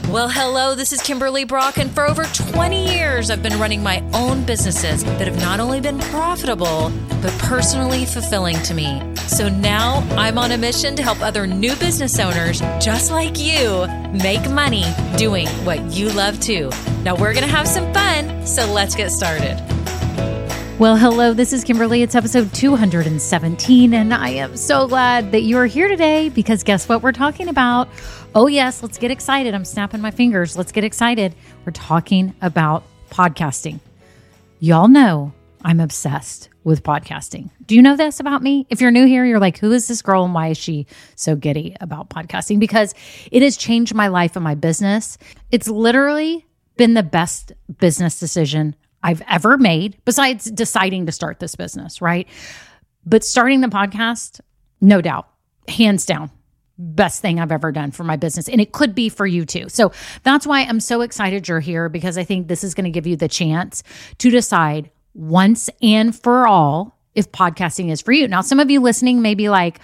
Well, hello, this is Kimberly Brock, and for over 20 years, I've been running my own businesses that have not only been profitable, but personally fulfilling to me. So now I'm on a mission to help other new business owners just like you make money doing what you love too. Now we're going to have some fun, so let's get started. Well, hello, this is Kimberly. It's episode 217, and I am so glad that you are here today because guess what we're talking about? Oh, yes, let's get excited. I'm snapping my fingers. Let's get excited. We're talking about podcasting. Y'all know I'm obsessed with podcasting. Do you know this about me? If you're new here, you're like, who is this girl and why is she so giddy about podcasting? Because it has changed my life and my business. It's literally been the best business decision I've ever made, besides deciding to start this business, right? But starting the podcast, no doubt, hands down, best thing I've ever done for my business. And it could be for you too. So that's why I'm so excited you're here, because I think this is going to give you the chance to decide once and for all if podcasting is for you. Now, some of you listening may be like,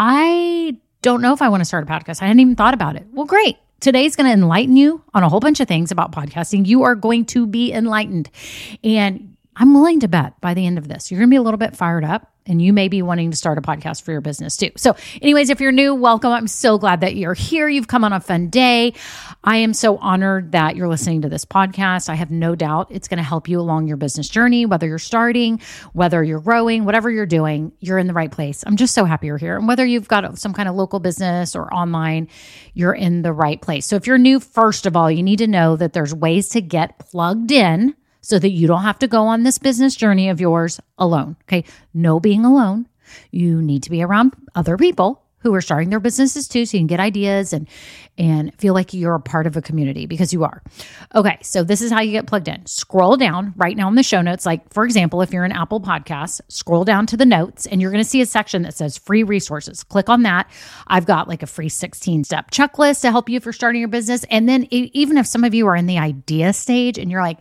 I don't know if I want to start a podcast. I hadn't even thought about it. Well, great. Today's going to enlighten you on a whole bunch of things about podcasting. You are going to be enlightened. And I'm willing to bet by the end of this, you're going to be a little bit fired up and you may be wanting to start a podcast for your business too. So anyways, if you're new, welcome. I'm so glad that you're here. You've come on a fun day. I am so honored that you're listening to this podcast. I have no doubt it's going to help you along your business journey, whether you're starting, whether you're growing, whatever you're doing, you're in the right place. I'm just so happy you're here. And whether you've got some kind of local business or online, you're in the right place. So if you're new, first of all, you need to know that there's ways to get plugged in so that you don't have to go on this business journey of yours alone. Okay. No being alone. You need to be around other people who are starting their businesses too, so you can get ideas and feel like you're a part of a community, because you are. Okay, so this is how you get plugged in. Scroll down right now in the show notes. Like, for example, if you're in Apple Podcasts, scroll down to the notes and you're going to see a section that says free resources. Click on that. I've got like a free 16-step checklist to help you for starting your business. And then even if some of you are in the idea stage and you're like,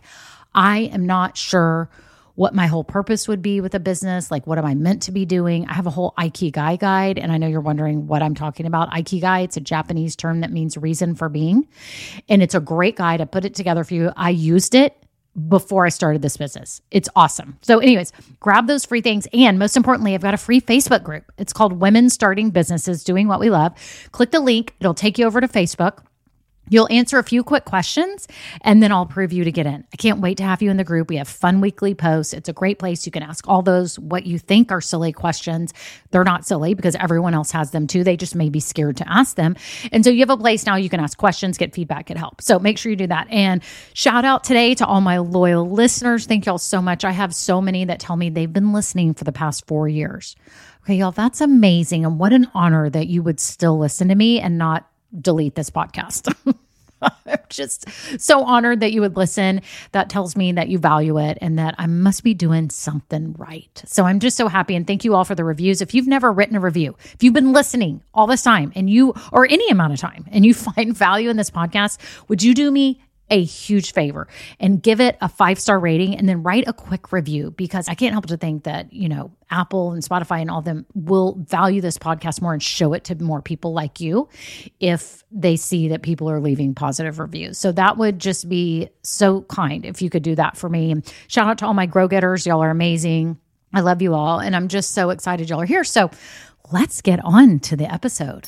I am not sure what my whole purpose would be with a business. Like, what am I meant to be doing? I have a whole Ikigai guide, and I know you're wondering what I'm talking about. Ikigai, it's a Japanese term that means reason for being, and it's a great guide. I put it together for you. I used it before I started this business. It's awesome. So anyways, grab those free things. And most importantly, I've got a free Facebook group. It's called Women Starting Businesses Doing What We Love. Click the link. It'll take you over to Facebook. You'll answer a few quick questions, and then I'll approve you to get in. I can't wait to have you in the group. We have fun weekly posts. It's a great place. You can ask all those what you think are silly questions. They're not silly because everyone else has them too. They just may be scared to ask them. And so you have a place now you can ask questions, get feedback, get help. So make sure you do that. And shout out today to all my loyal listeners. Thank y'all so much. I have so many that tell me they've been listening for the past 4 years. Okay, y'all, that's amazing. And what an honor that you would still listen to me and not delete this podcast. I'm just so honored that you would listen. That tells me that you value it and that I must be doing something right. So I'm just so happy. And thank you all for the reviews. If you've never written a review, if you've been listening all this time and or any amount of time and you find value in this podcast, would you do me a huge favor and give it a 5-star rating and then write a quick review? Because I can't help but to think that, Apple and Spotify and all of them will value this podcast more and show it to more people like you if they see that people are leaving positive reviews. So that would just be so kind if you could do that for me. And shout out to all my Grow Getters. Y'all are amazing. I love you all. And I'm just so excited y'all are here. So let's get on to the episode.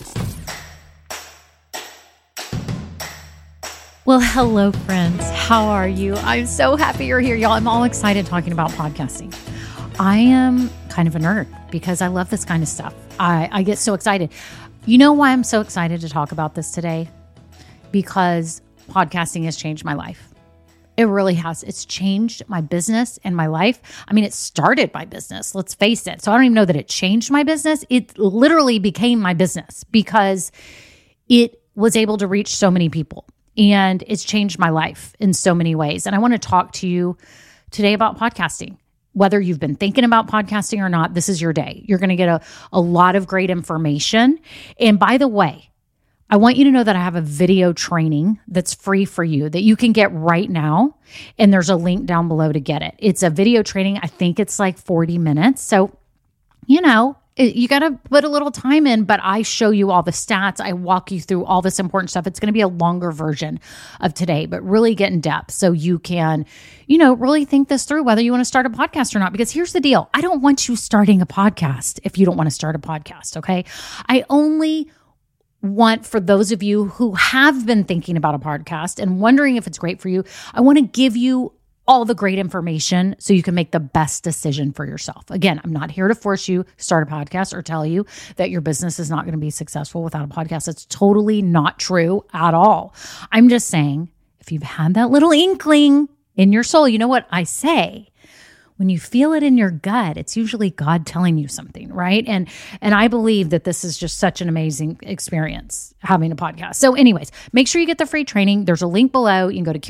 Well, hello, friends. How are you? I'm so happy you're here, y'all. I'm all excited talking about podcasting. I am kind of a nerd because I love this kind of stuff. I get so excited. You know why I'm so excited to talk about this today? Because podcasting has changed my life. It really has. It's changed my business and my life. I mean, it started my business, let's face it. So I don't even know that it changed my business. It literally became my business because it was able to reach so many people. And it's changed my life in so many ways. And I want to talk to you today about podcasting. Whether you've been thinking about podcasting or not, this is your day. You're going to get a lot of great information. And by the way, I want you to know that I have a video training that's free for you that you can get right now. And there's a link down below to get it. It's a video training. I think it's like 40 minutes. So, You got to put a little time in, but I show you all the stats. I walk you through all this important stuff. It's going to be a longer version of today, but really get in depth so you can, really think this through, whether you want to start a podcast or not. Because here's the deal. I don't want you starting a podcast if you don't want to start a podcast, okay? I only want, for those of you who have been thinking about a podcast and wondering if it's great for you, I want to give you all the great information so you can make the best decision for yourself. Again, I'm not here to force you to start a podcast or tell you that your business is not going to be successful without a podcast. It's totally not true at all. I'm just saying, if you've had that little inkling in your soul, you know what I say? When you feel it in your gut, it's usually God telling you something, right? And I believe that this is just such an amazing experience having a podcast. So anyways, make sure you get the free training. There's a link below. You can go to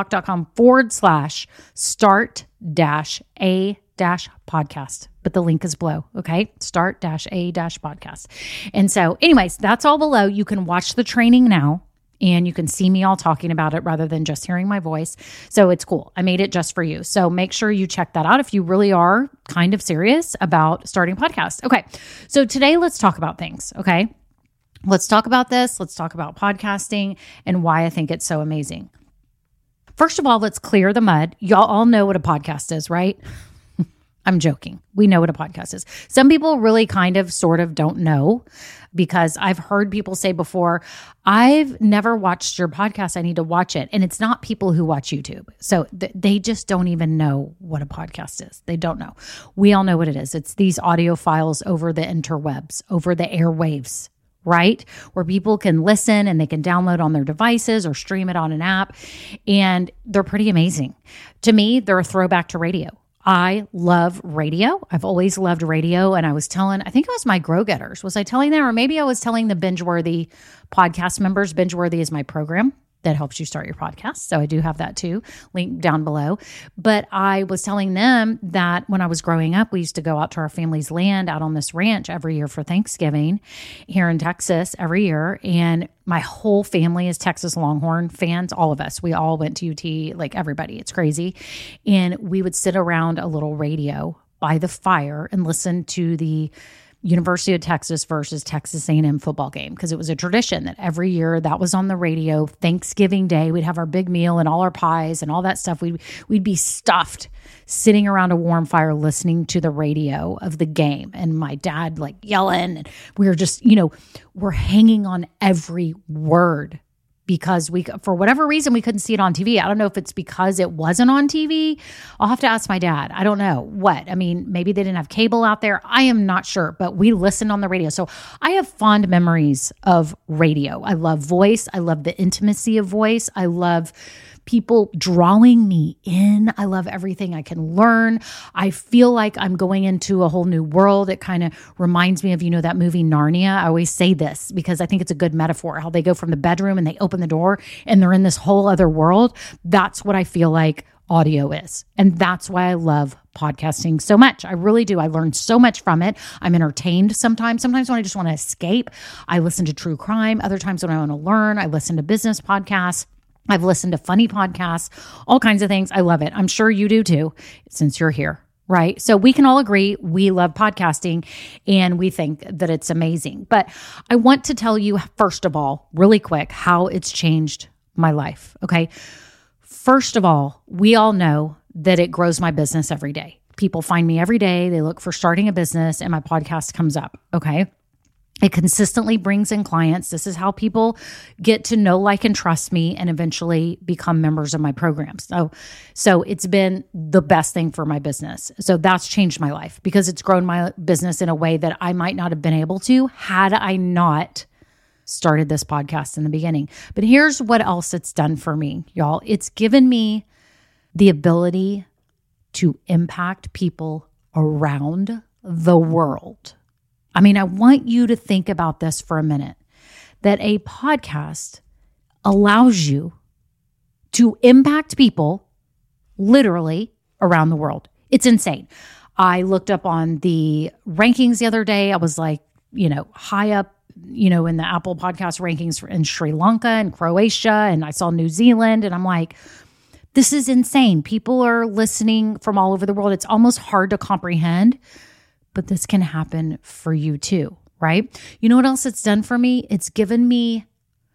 KimberlyBrock.com/start-a-podcast. But the link is below, okay? Start-a-podcast. And so anyways, that's all below. You can watch the training now. And you can see me all talking about it rather than just hearing my voice. So it's cool. I made it just for you. So make sure you check that out if you really are kind of serious about starting a podcast. Okay. So today let's talk about things. Okay. Let's talk about this. Let's talk about podcasting and why I think it's so amazing. First of all, let's clear the mud. Y'all all know what a podcast is, right? I'm joking. We know what a podcast is. Some people really kind of sort of don't know, because I've heard people say before, I've never watched your podcast. I need to watch it. And it's not people who watch YouTube. So they just don't even know what a podcast is. They don't know. We all know what it is. It's these audio files over the interwebs, over the airwaves, right? Where people can listen and they can download on their devices or stream it on an app. And they're pretty amazing. To me, they're a throwback to radio. I love radio. I've always loved radio. And I was telling, I think it was my Grow Getters. Was I telling them? Or maybe I was telling the Bingeworthy podcast members. Bingeworthy is my program that helps you start your podcast. So I do have that too, link down below. But I was telling them that when I was growing up, we used to go out to our family's land out on this ranch every year for Thanksgiving here in Texas every year. And my whole family is Texas Longhorn fans, all of us. We all went to UT, like everybody. It's crazy. And we would sit around a little radio by the fire and listen to the University of Texas versus Texas A&M football game, because it was a tradition that every year that was on the radio. Thanksgiving Day, we'd have our big meal and all our pies and all that stuff. We'd be stuffed sitting around a warm fire listening to the radio of the game, and my dad like yelling, and we were just, we're hanging on every word. Because for whatever reason, we couldn't see it on TV. I don't know if it's because it wasn't on TV. I'll have to ask my dad. I don't know what. I mean, maybe they didn't have cable out there. I am not sure, but we listened on the radio. So I have fond memories of radio. I love voice. I love the intimacy of voice. I love people drawing me in. I love everything I can learn. I feel like I'm going into a whole new world. It kind of reminds me of, that movie Narnia. I always say this because I think it's a good metaphor, how they go from the bedroom and they open the door and they're in this whole other world. That's what I feel like audio is. And that's why I love podcasting so much. I really do. I learn so much from it. I'm entertained sometimes. Sometimes when I just want to escape, I listen to true crime. Other times when I want to learn, I listen to business podcasts. I've listened to funny podcasts, all kinds of things. I love it. I'm sure you do too, since you're here, right? So we can all agree we love podcasting and we think that it's amazing. But I want to tell you, first of all, really quick, how it's changed my life, okay? First of all, we all know that it grows my business every day. People find me every day. They look for starting a business and my podcast comes up, okay? It consistently brings in clients. This is how people get to know, like, and trust me and eventually become members of my programs. So it's been the best thing for my business. So that's changed my life because it's grown my business in a way that I might not have been able to had I not started this podcast in the beginning. But here's what else it's done for me, y'all. It's given me the ability to impact people around the world. I mean, I want you to think about this for a minute, that a podcast allows you to impact people literally around the world. It's insane. I looked up on the rankings the other day. I was like, high up, in the Apple podcast rankings in Sri Lanka and Croatia, and I saw New Zealand, and I'm like, this is insane. People are listening from all over the world. It's almost hard to comprehend. but this can happen for you too, right? You know what else it's done for me? It's given me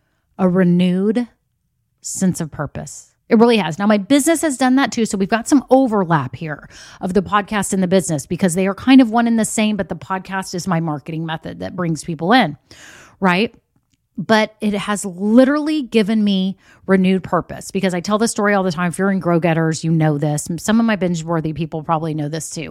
a renewed sense of purpose. It really has. Now, my business has done that too. So we've got some overlap here of the podcast and the business because they are kind of one and the same, but the podcast is my marketing method that brings people in, right? But it has literally given me renewed purpose because I tell this story all the time. If you're in Grow Getters, you know this. Some of my binge-worthy people probably know this too,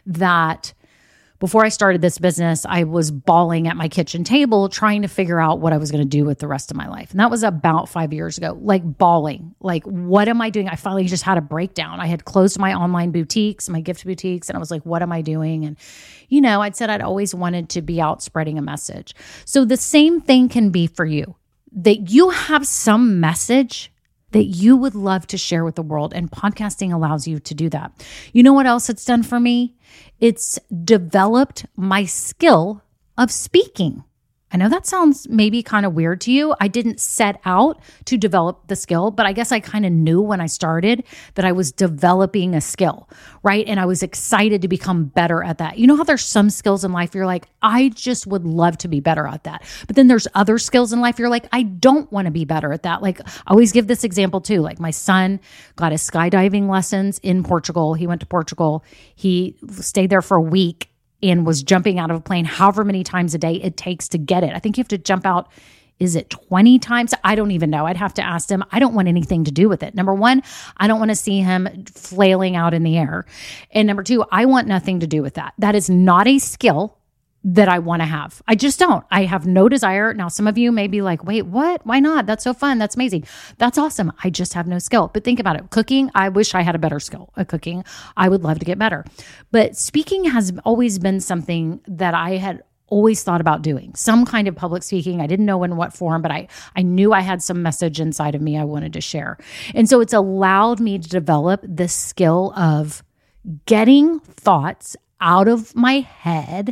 that before I started this business, I was bawling at my kitchen table trying to figure out what I was going to do with the rest of my life. And that was about 5 years ago, like bawling. Like, what am I doing? I finally just had a breakdown. I had closed my online boutiques, my gift boutiques, and I was like, what am I doing? And, you know, I'd said I'd always wanted to be out spreading a message. So the same thing can be for you, that you have some message that you would love to share with the world. And podcasting allows you to do that. You know what else it's done for me? It's developed my skill of speaking. I know that sounds maybe kind of weird to you. I didn't set out to develop the skill, but I guess I kind of knew when I started that I was developing a skill, right? And I was excited to become better at that. You know how there's some skills in life you're like, I just would love to be better at that. But then there's other skills in life you're like, I don't want to be better at that. Like, I always give this example too. Like, my son got his skydiving lessons in Portugal. He went to Portugal. He stayed there for a week and was jumping out of a plane however many times a day it takes to get it. I think you have to jump out, is it 20 times? I don't even know. I'd have to ask him. I don't want anything to do with it. Number one, I don't want to see him flailing out in the air. And number two, I want nothing to do with that. That is not a skill that I want to have. I just don't. I have no desire. Now, some of you may be like, wait, what? Why not? That's so fun. That's amazing. That's awesome. I just have no skill. But think about it. Cooking, I wish I had a better skill at cooking. I would love to get better. But speaking has always been something that I had always thought about doing. Some kind of public speaking. I didn't know in what form, but I knew I had some message inside of me I wanted to share. And so it's allowed me to develop this skill of getting thoughts out of my head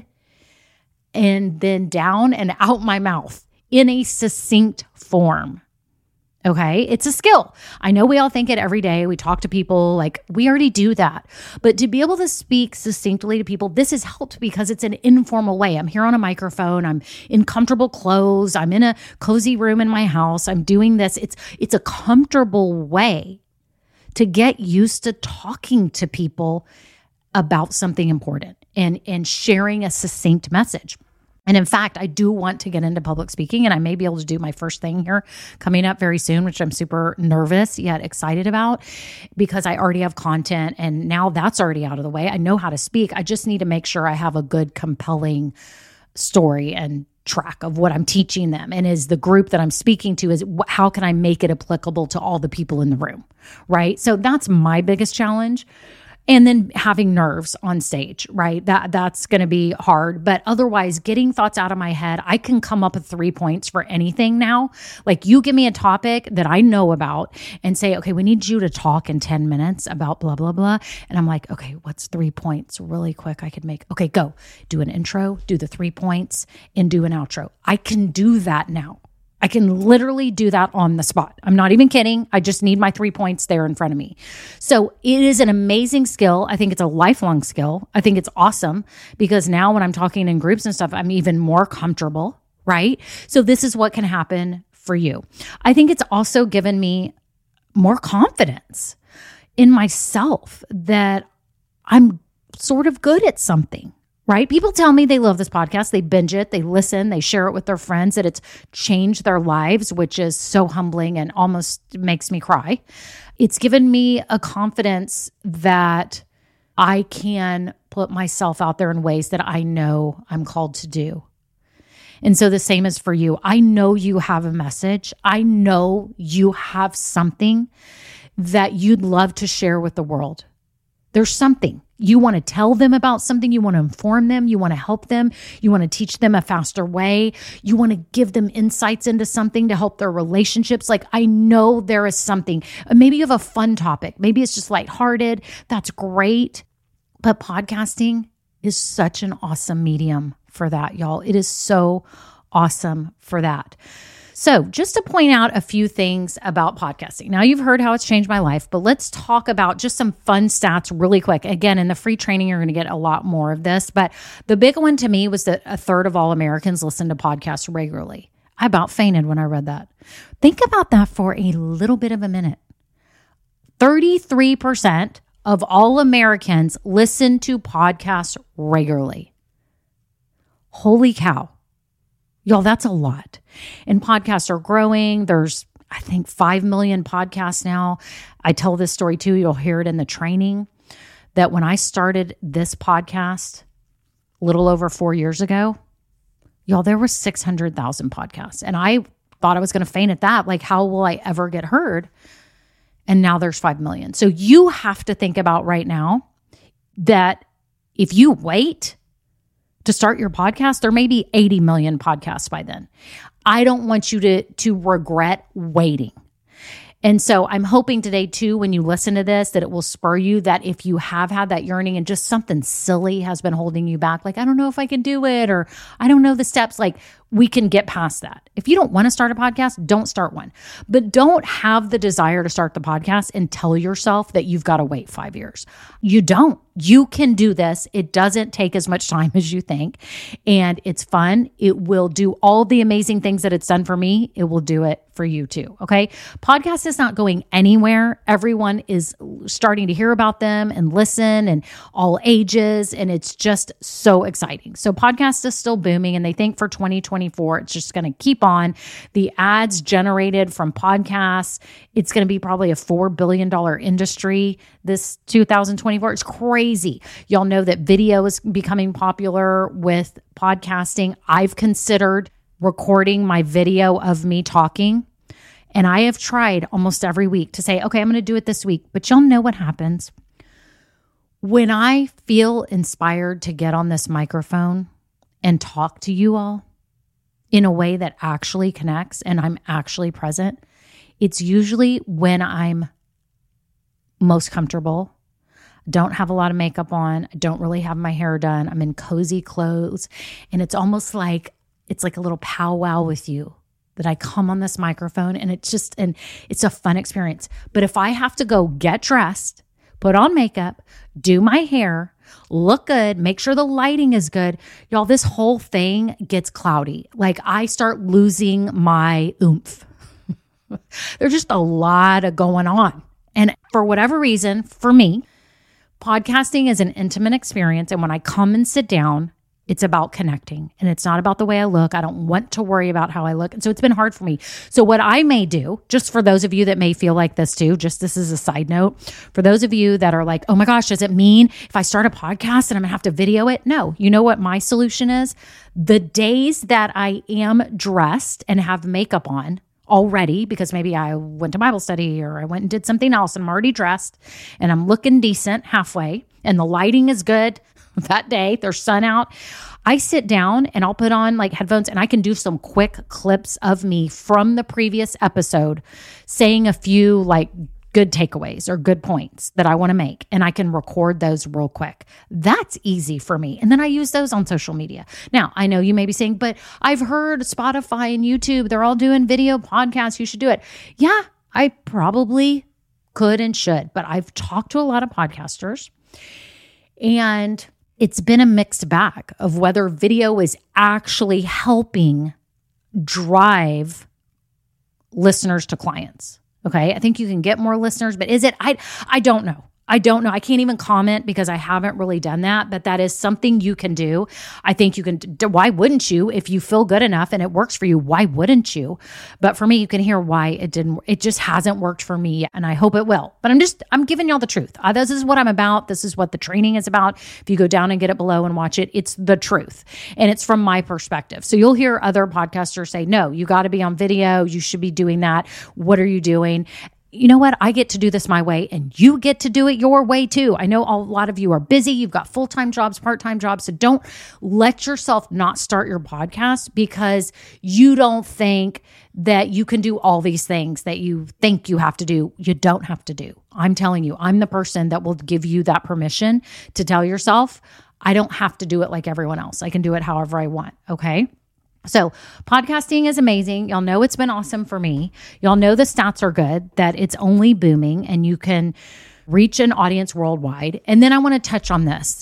and then down and out my mouth in a succinct form. Okay, it's a skill. I know we all think it every day. We talk to people like we already do that. But to be able to speak succinctly to people, this has helped because it's an informal way. I'm here on a microphone. I'm in comfortable clothes. I'm in a cozy room in my house. I'm doing this. It's a comfortable way to get used to talking to people about something important and sharing a succinct message. And in fact, I do want to get into public speaking, and I may be able to do my first thing here coming up very soon, which I'm super nervous yet excited about because I already have content and now that's already out of the way. I know how to speak. I just need to make sure I have a good, compelling story and track of what I'm teaching them. And is the group that I'm speaking to, is how can I make it applicable to all the people in the room, right? So that's my biggest challenge. And then having nerves on stage, right? That's going to be hard. But otherwise, getting thoughts out of my head, I can come up with 3 points for anything now. Like, you give me a topic that I know about and say, okay, we need you to talk in 10 minutes about blah, blah, blah. And I'm like, okay, what's 3 points really quick I could make? Okay, go. Do an intro, do the 3 points, and do an outro. I can do that now. I can literally do that on the spot. I'm not even kidding. I just need my 3 points there in front of me. So it is an amazing skill. I think it's a lifelong skill. I think it's awesome because now when I'm talking in groups and stuff, I'm even more comfortable, right? So this is what can happen for you. I think it's also given me more confidence in myself that I'm sort of good at something. Right? People tell me they love this podcast. They binge it, they listen, they share it with their friends, that it's changed their lives, which is so humbling and almost makes me cry. It's given me a confidence that I can put myself out there in ways that I know I'm called to do. And so the same is for you. I know you have a message. I know you have something that you'd love to share with the world. There's something. You want to tell them about something. You want to inform them. You want to help them. You want to teach them a faster way. You want to give them insights into something to help their relationships. Like, I know there is something. Maybe you have a fun topic. Maybe it's just lighthearted. That's great. But podcasting is such an awesome medium for that, y'all. It is so awesome for that. So just to point out a few things about podcasting. Now you've heard how it's changed my life, but let's talk about just some fun stats really quick. Again, in the free training, you're going to get a lot more of this, but the big one to me was that a third of all Americans listen to podcasts regularly. I about fainted when I read that. Think about that for a little bit of a minute. 33% of all Americans listen to podcasts regularly. Holy cow. Y'all, that's a lot. And podcasts are growing. There's, I think, 5 million podcasts now. I tell this story too. You'll hear it in the training that when I started this podcast a little over 4 years ago, y'all, there were 600,000 podcasts. And I thought I was going to faint at that. Like, how will I ever get heard? And now there's 5 million. So you have to think about right now that if you wait to start your podcast, there may be 80 million podcasts by then. I don't want you to regret waiting. And so I'm hoping today too, when you listen to this, that it will spur you that if you have had that yearning and just something silly has been holding you back, like, I don't know if I can do it, or I don't know the steps, like, we can get past that. If you don't want to start a podcast, don't start one. But don't have the desire to start the podcast and tell yourself that you've got to wait 5 years. You don't. You can do this. It doesn't take as much time as you think. And it's fun. It will do all the amazing things that it's done for me. It will do it for you too. Okay. Podcast is not going anywhere. Everyone is starting to hear about them and listen, and all ages. And it's just so exciting. So podcast is still booming, and they think for 2024, it's just going to keep on. The ads generated from podcasts, it's going to be probably a $4 billion industry this 2024. It's crazy. Y'all know that video is becoming popular with podcasting. I've considered recording my video of me talking, and I have tried almost every week to say, okay, I'm going to do it this week. But y'all know what happens when I feel inspired to get on this microphone and talk to you all in a way that actually connects and I'm actually present. It's usually when I'm most comfortable, don't have a lot of makeup on, don't really have my hair done, I'm in cozy clothes, and it's almost like it's like a little powwow with you that I come on this microphone, and it's a fun experience. But if I have to go get dressed, put on makeup, do my hair, look good, make sure the lighting is good, y'all, this whole thing gets cloudy. Like, I start losing my oomph. There's just a lot of going on. And for whatever reason, for me, podcasting is an intimate experience. And when I come and sit down, it's about connecting, and it's not about the way I look. I don't want to worry about how I look. And so it's been hard for me. So what I may do, just for those of you that may feel like this too, just this is a side note, for those of you that are like, oh my gosh, does it mean if I start a podcast and I'm gonna have to video it? No, you know what my solution is? The days that I am dressed and have makeup on already, because maybe I went to Bible study or I went and did something else and I'm already dressed and I'm looking decent halfway and the lighting is good that day, there's sun out, I sit down and I'll put on like headphones and I can do some quick clips of me from the previous episode saying a few like good takeaways or good points that I want to make, and I can record those real quick. That's easy for me. And then I use those on social media. Now, I know you may be saying, but I've heard Spotify and YouTube, they're all doing video podcasts. You should do it. Yeah, I probably could and should, but I've talked to a lot of podcasters, and it's been a mixed bag of whether video is actually helping drive listeners to clients. Okay. I think you can get more listeners, but is it? I don't know. I don't know. I can't even comment because I haven't really done that, but that is something you can do. I think you can. Why wouldn't you? If you feel good enough and it works for you, why wouldn't you? But for me, you can hear why it didn't. It just hasn't worked for me, and I hope it will. But I'm giving y'all the truth. This is what I'm about. This is what the training is about. If you go down and get it below and watch it, it's the truth. And it's from my perspective. So you'll hear other podcasters say, no, you got to be on video. You should be doing that. What are you doing? You know what? I get to do this my way, and you get to do it your way too. I know a lot of you are busy. You've got full-time jobs, part-time jobs. So don't let yourself not start your podcast because you don't think that you can do all these things that you think you have to do. You don't have to do. I'm telling you, I'm the person that will give you that permission to tell yourself, I don't have to do it like everyone else. I can do it however I want. Okay. So podcasting is amazing. Y'all know it's been awesome for me. Y'all know the stats are good, that it's only booming and you can reach an audience worldwide. And then I want to touch on this,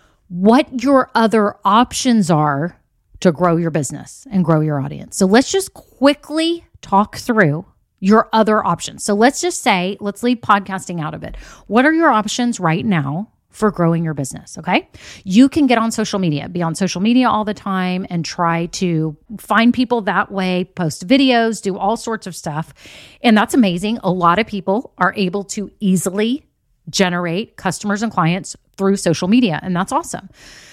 what your other options are to grow your business and grow your audience. So let's just quickly talk through your other options. So let's just say, let's leave podcasting out of it. What are your options right now for growing your business? Okay. You can get on social media, be on social media all the time and try to find people that way, post videos, do all sorts of stuff. And that's amazing. A lot of people are able to easily generate customers and clients through social media. And that's awesome.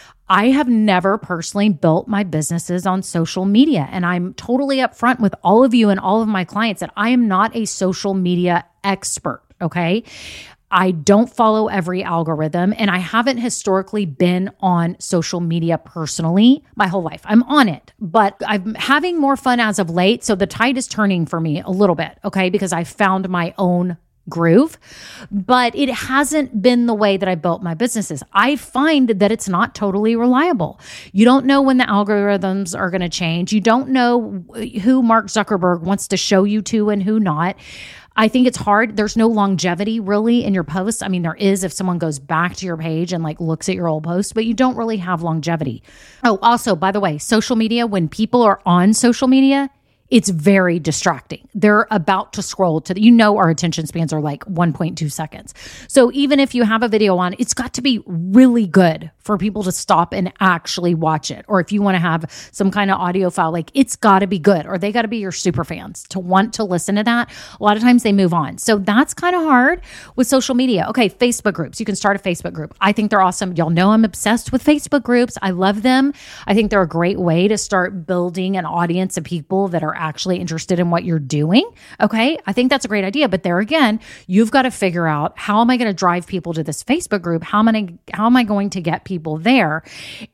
I have never personally built my businesses on social media. And I'm totally upfront with all of you and all of my clients that I am not a social media expert. Okay. I don't follow every algorithm, and I haven't historically been on social media personally my whole life. I'm on it, but I'm having more fun as of late. So the tide is turning for me a little bit. Okay. Because I found my own groove, but it hasn't been the way that I built my businesses. I find that it's not totally reliable. You don't know when the algorithms are going to change. You don't know who Mark Zuckerberg wants to show you to and who not. I think it's hard. There's no longevity really in your posts. I mean, there is if someone goes back to your page and like looks at your old posts, but you don't really have longevity. Oh, also, by the way, social media, when people are on social media, it's very distracting. They're about to scroll to our attention spans are like 1.2 seconds. So even if you have a video on, it's got to be really good for people to stop and actually watch it. Or if you want to have some kind of audio file, like it's got to be good, or they got to be your super fans to want to listen to that. A lot of times they move on. So that's kind of hard with social media. Okay, Facebook groups. You can start a Facebook group. I think they're awesome. Y'all know I'm obsessed with Facebook groups. I love them. I think they're a great way to start building an audience of people that are actually interested in what you're doing. Okay. I think that's a great idea. But there again, you've got to figure out, how am I going to drive people to this Facebook group? How am I going to get people there?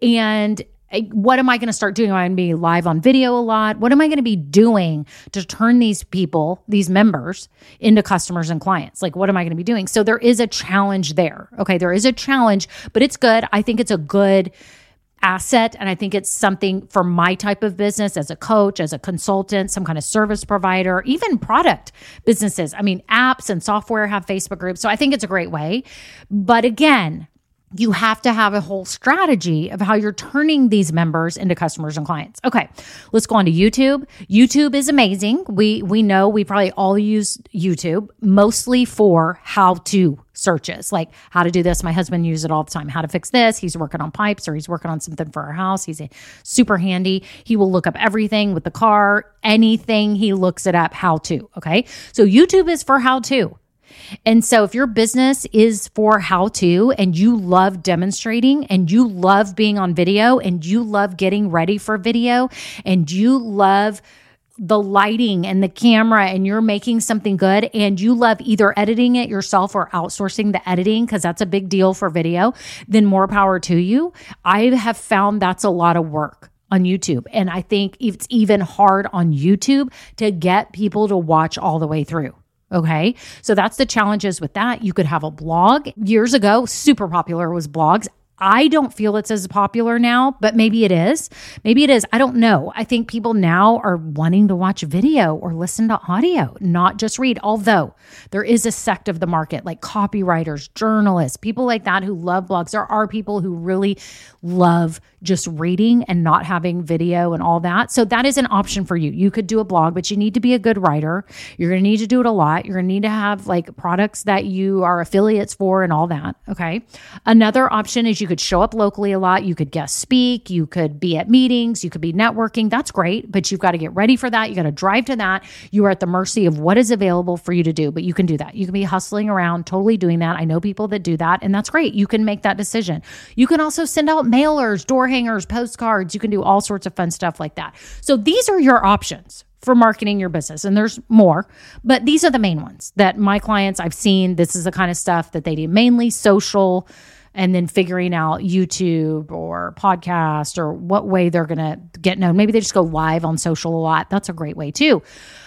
And what am I going to start doing? Am I going to be live on video a lot? What am I going to be doing to turn these people, these members, into customers and clients? Like, what am I going to be doing? So there is a challenge there. Okay. There is a challenge, but it's good. I think it's a good asset. And I think it's something for my type of business as a coach, as a consultant, some kind of service provider, even product businesses. I mean, apps and software have Facebook groups. So I think it's a great way. But again, you have to have a whole strategy of how you're turning these members into customers and clients. Okay, let's go on to YouTube. YouTube is amazing. We know we probably all use YouTube mostly for how-to searches, like how to do this. My husband uses it all the time. How to fix this. He's working on pipes or he's working on something for our house. He's super handy. He will look up everything with the car, anything. He looks it up how to. Okay, so YouTube is for how to. And so if your business is for how to, and you love demonstrating, and you love being on video, and you love getting ready for video, and you love the lighting and the camera, and you're making something good, and you love either editing it yourself or outsourcing the editing, because that's a big deal for video, then more power to you. I have found that's a lot of work on YouTube. And I think it's even hard on YouTube to get people to watch all the way through. Okay. So that's the challenges with that. You could have a blog. Years ago, super popular was blogs. I don't feel it's as popular now, but maybe it is. Maybe it is. I don't know. I think people now are wanting to watch video or listen to audio, not just read. Although there is a sect of the market like copywriters, journalists, people like that who love blogs. There are people who really love just reading and not having video and all that. So that is an option for you. You could do a blog, but you need to be a good writer. You're going to need to do it a lot. You're going to need to have like products that you are affiliates for and all that. Okay. Another option is you could show up locally a lot. You could guest speak. You could be at meetings. You could be networking. That's great, but you've got to get ready for that. You got to drive to that. You are at the mercy of what is available for you to do, but you can do that. You can be hustling around, totally doing that. I know people that do that, and that's great. You can make that decision. You can also send out mailers, door hangers, postcards. You can do all sorts of fun stuff like that. So these are your options for marketing your business. And there's more, but these are the main ones that my clients I've seen. This is the kind of stuff that they do, mainly social, and then figuring out YouTube or podcast or what way they're going to get known. Maybe they just go live on social a lot. That's a great way too.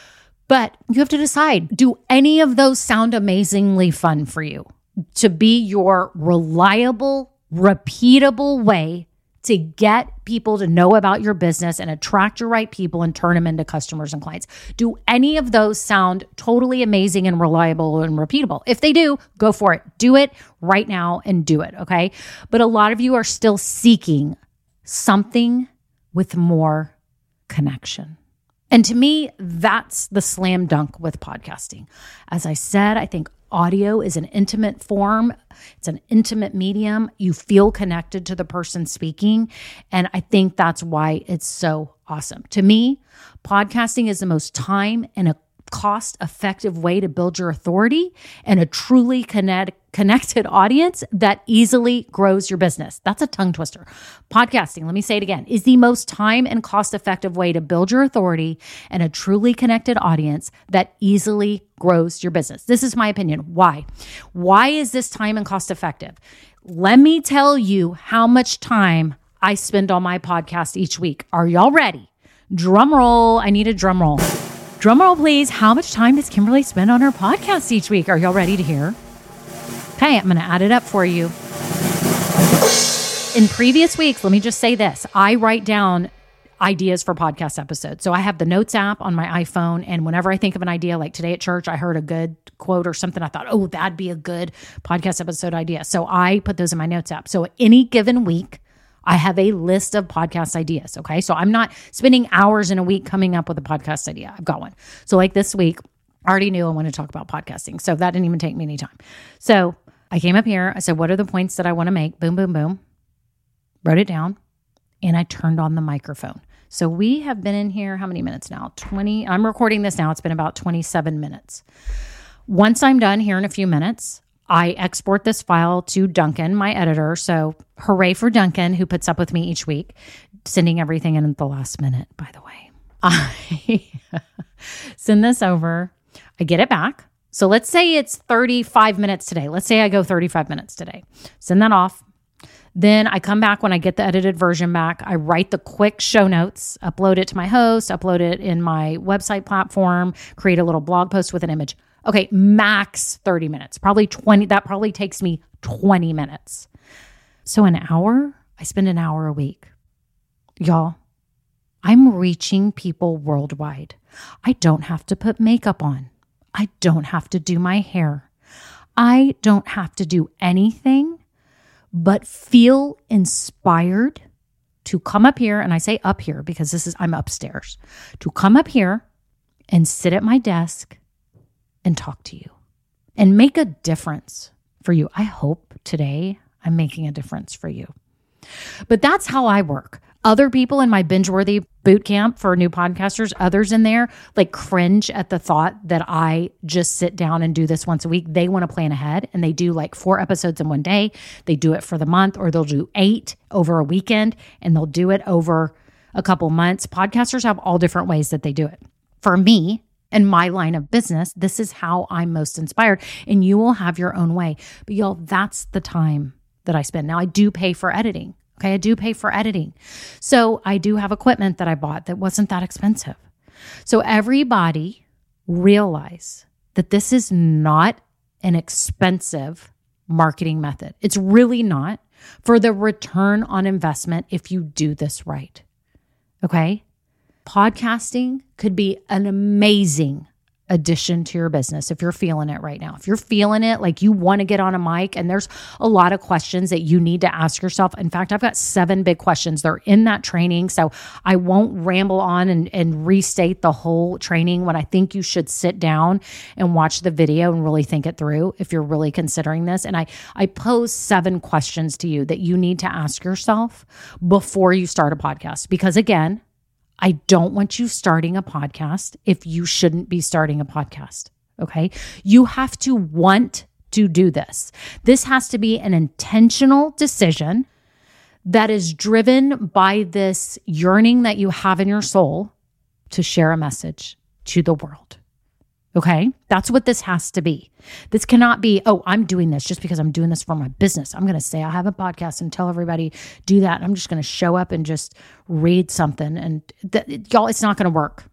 But you have to decide, do any of those sound amazingly fun for you to be your reliable, repeatable way to get people to know about your business and attract your right people and turn them into customers and clients. Do any of those sound totally amazing and reliable and repeatable? If they do, go for it. Do it right now and do it, okay? But a lot of you are still seeking something with more connection. And to me, that's the slam dunk with podcasting. As I said, I think audio is an intimate form. It's an intimate medium. You feel connected to the person speaking. And I think that's why it's so awesome. To me, podcasting is the most time and a cost-effective way to build your authority and a truly connected audience that easily grows your business. That's a tongue twister. Podcasting, let me say it again, is the most time and cost-effective way to build your authority and a truly connected audience that easily grows your business. This is my opinion. Why? Why is this time and cost-effective? Let me tell you how much time I spend on my podcast each week. Are y'all ready? Drum roll. I need a drum roll. Drum roll, please. How much time does Kimberly spend on her podcast each week? Are y'all ready to hear? Okay, I'm going to add it up for you. In previous weeks, let me just say this. I write down ideas for podcast episodes. So I have the Notes app on my iPhone. And whenever I think of an idea, like today at church, I heard a good quote or something. I thought, oh, that'd be a good podcast episode idea. So I put those in my Notes app. So any given week, I have a list of podcast ideas, okay? So I'm not spending hours in a week coming up with a podcast idea. I've got one. So like this week, I already knew I wanted to talk about podcasting. So that didn't even take me any time. So I came up here. I said, what are the points that I want to make? Boom, boom, boom. Wrote it down. And I turned on the microphone. So we have been in here, how many minutes now? 20. I'm recording this now. It's been about 27 minutes. Once I'm done here in a few minutes, I export this file to Duncan, my editor. So hooray for Duncan, who puts up with me each week, sending everything in at the last minute, by the way. I send this over. I get it back. So let's say it's 35 minutes today. Let's say I go 35 minutes today. Send that off. Then I come back when I get the edited version back. I write the quick show notes, upload it to my host, upload it in my website platform, create a little blog post with an image. Okay, max 30 minutes, probably 20. That probably takes me 20 minutes. So an hour, I spend an hour a week. Y'all, I'm reaching people worldwide. I don't have to put makeup on. I don't have to do my hair. I don't have to do anything but feel inspired to come up here. And I say up here because I'm upstairs. To come up here and sit at my desk and talk to you and make a difference for you. I hope today I'm making a difference for you. But that's how I work. Other people in my Binge-Worthy boot camp for new podcasters, others in there, like cringe at the thought that I just sit down and do this once a week. They want to plan ahead and they do like 4 episodes in one day. They do it for the month, or they'll do 8 over a weekend, and they'll do it over a couple months. Podcasters have all different ways that they do it. For me, in my line of business, this is how I'm most inspired, and you will have your own way. But y'all, that's the time that I spend. Now, I do pay for editing. Okay, I do pay for editing. So I do have equipment that I bought that wasn't that expensive. So everybody realize that this is not an expensive marketing method. It's really not, for the return on investment if you do this right. Okay? Podcasting could be an amazing addition to your business if you're feeling it right now. If you're feeling it, like you want to get on a mic, and there's a lot of questions that you need to ask yourself. In fact, I've got 7 big questions. They're in that training. So I won't ramble on and restate the whole training when I think you should sit down and watch the video and really think it through if you're really considering this. And I pose 7 questions to you that you need to ask yourself before you start a podcast. Because again, I don't want you starting a podcast if you shouldn't be starting a podcast, okay? You have to want to do this. This has to be an intentional decision that is driven by this yearning that you have in your soul to share a message to the world, okay? That's what this has to be. This cannot be, oh, I'm doing this just because I'm doing this for my business. I'm going to say I have a podcast and tell everybody do that. I'm just going to show up and just read something. And y'all, it's not going to work.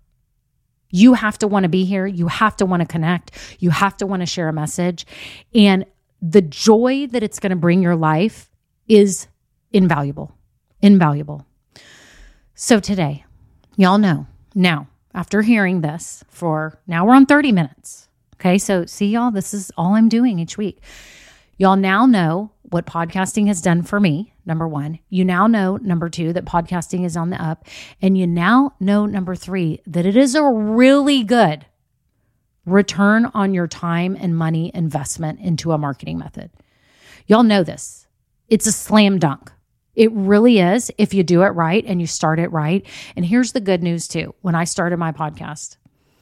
You have to want to be here. You have to want to connect. You have to want to share a message. And the joy that it's going to bring your life is invaluable. Invaluable. So today, y'all know now, after hearing this now we're on 30 minutes. Okay. So see y'all, this is all I'm doing each week. Y'all now know what podcasting has done for me. Number one, you now know, number two, that podcasting is on the up. And you now know, number three, that it is a really good return on your time and money investment into a marketing method. Y'all know this. It's a slam dunk. It really is if you do it right and you start it right. And here's the good news too. When I started my podcast,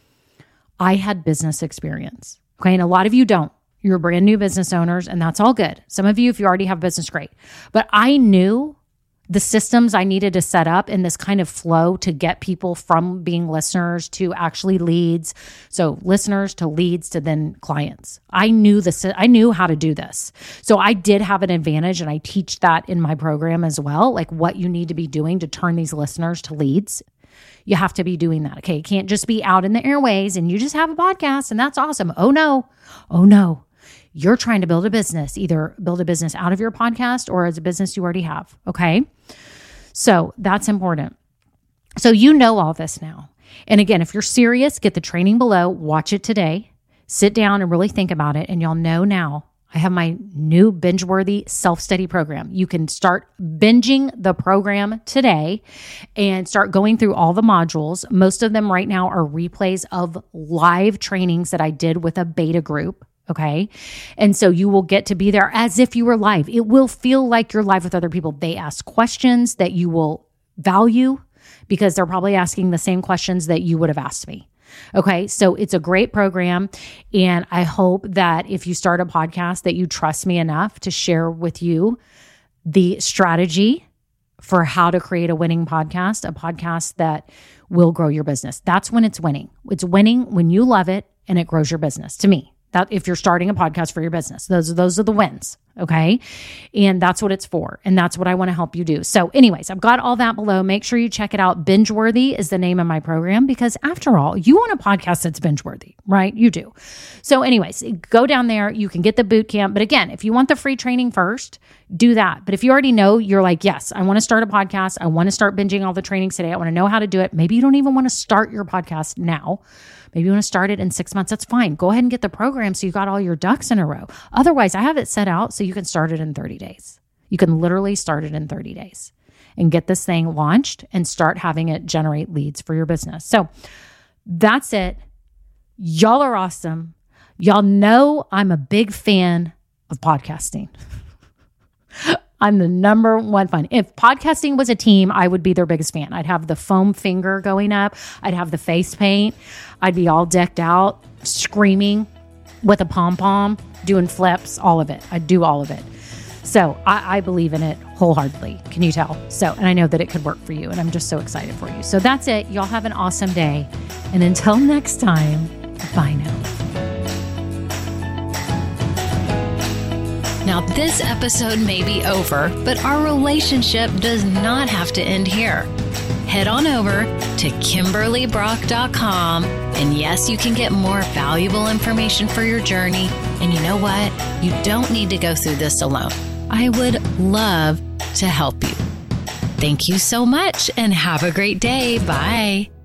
I had business experience. Okay. And a lot of you don't. You're brand new business owners, and that's all good. Some of you, if you already have business, great. But I knew the systems I needed to set up in this kind of flow to get people from being listeners to actually leads. So listeners to leads to then clients. I knew how to do this. So I did have an advantage, and I teach that in my program as well, like what you need to be doing to turn these listeners to leads. You have to be doing that. Okay. You can't just be out in the airways and you just have a podcast and that's awesome. Oh no. You're trying to build a business, either build a business out of your podcast or as a business you already have. Okay. So that's important. So you know all this now. And again, if you're serious, get the training below, watch it today, sit down and really think about it. And y'all know now I have my new binge-worthy self-study program. You can start binging the program today and start going through all the modules. Most of them right now are replays of live trainings that I did with a beta group. Okay. And so you will get to be there as if you were live. It will feel like you're live with other people. They ask questions that you will value because they're probably asking the same questions that you would have asked me. Okay. So it's a great program. And I hope that if you start a podcast that you trust me enough to share with you the strategy for how to create a winning podcast, a podcast that will grow your business. That's when it's winning. It's winning when you love it and it grows your business, to me. That if you're starting a podcast for your business, those are the wins. Okay. And that's what it's for. And that's what I want to help you do. So anyways, I've got all that below. Make sure you check it out. Binge-worthy is the name of my program because after all, you want a podcast that's binge-worthy, right? You do. So anyways, go down there. You can get the boot camp. But again, if you want the free training first, do that. But if you already know, you're like, yes, I want to start a podcast. I want to start binging all the trainings today. I want to know how to do it. Maybe you don't even want to start your podcast now. Maybe you want to start it in 6 months. That's fine. Go ahead and get the program so you got all your ducks in a row. Otherwise, I have it set out so you can start it in 30 days. You can literally start it in 30 days and get this thing launched and start having it generate leads for your business. So that's it. Y'all are awesome. Y'all know I'm a big fan of podcasting. I'm the number one fan. If podcasting was a team, I would be their biggest fan. I'd have the foam finger going up. I'd have the face paint. I'd be all decked out, screaming with a pom-pom, doing flips, all of it. I'd do all of it. So I believe in it wholeheartedly. Can you tell? So, and I know that it could work for you, and I'm just so excited for you. So that's it. Y'all have an awesome day. And until next time, bye now. Now, this episode may be over, but our relationship does not have to end here. Head on over to KimberlyBrock.com, and yes, you can get more valuable information for your journey. And you know what? You don't need to go through this alone. I would love to help you. Thank you so much, and have a great day. Bye.